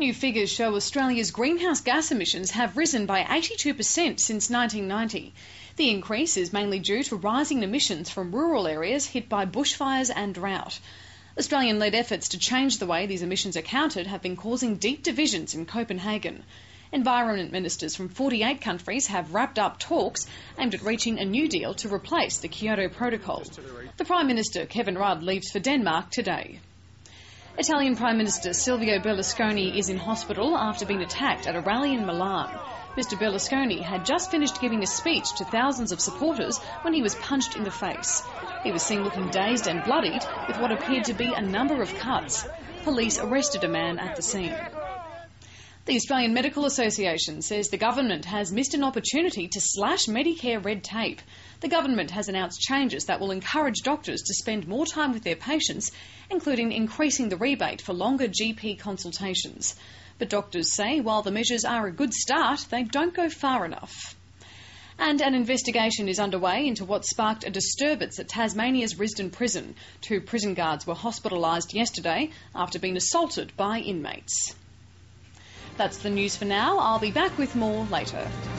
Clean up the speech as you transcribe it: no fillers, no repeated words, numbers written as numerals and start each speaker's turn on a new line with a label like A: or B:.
A: New figures show Australia's greenhouse gas emissions have risen by 82% since 1990. The increase is mainly due to rising emissions from rural areas hit by bushfires and drought. Australian-led efforts to change the way these emissions are counted have been causing deep divisions in Copenhagen. Environment ministers from 48 countries have wrapped up talks aimed at reaching a new deal to replace the Kyoto Protocol. The Prime Minister, Kevin Rudd, leaves for Denmark today. Italian Prime Minister Silvio Berlusconi is in hospital after being attacked at a rally in Milan. Mr Berlusconi had just finished giving a speech to thousands of supporters when he was punched in the face. He was seen looking dazed and bloodied with what appeared to be a number of cuts. Police arrested a man at the scene. The Australian Medical Association says the government has missed an opportunity to slash Medicare red tape. The government has announced changes that will encourage doctors to spend more time with their patients, including increasing the rebate for longer GP consultations. But doctors say while the measures are a good start, they don't go far enough. And an investigation is underway into what sparked a disturbance at Tasmania's Risdon prison. 2 prison guards were hospitalised yesterday after being assaulted by inmates. That's the news for now. I'll be back with more later.